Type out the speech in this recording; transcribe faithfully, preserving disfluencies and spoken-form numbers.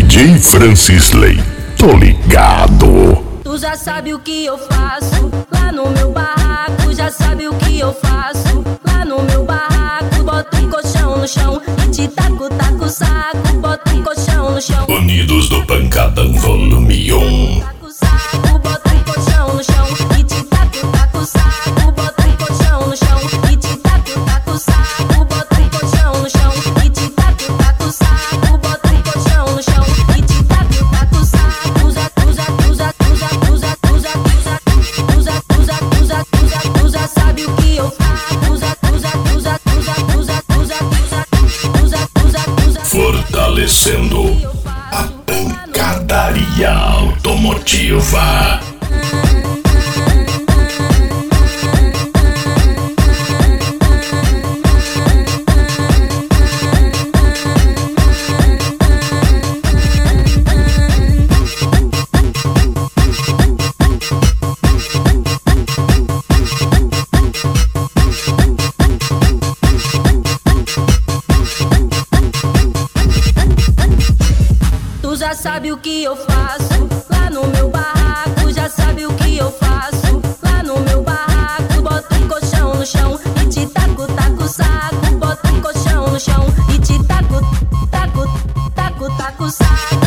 J Francisley, tô ligado. Tu já sabe o que eu faço lá no meu barraco, já sabe o que eu faço lá no meu barraco. Boto um colchão no chão e te taco, taco o saco. Boto um colchão no chão. Unidos do Pancadão Volume um. Taco o saco, boto um colchão no chão e te taco, taco o saco. Boto um colchão no chão e te taco, taco o saco. Boto um colchão no chão e te taco, taco o saco. Boto um colchão no chão e te taco, taco o saco. Usa, usa, usa, usa, usa, usa, usa, usa, usa, usa, usa, sabe o que eu faço? Usa, usa, usa, usa, usa, usa, usa, usa, usa. Fortalecendo a pancadaria automotiva. Tu já sabe o que eu faço lá no meu barraco, já sabe o que eu faço lá no meu barraco. Boto um colchão no chão e te taco, taco o saco. Boto um colchão no chão e te taco, taco, taco, taco o saco.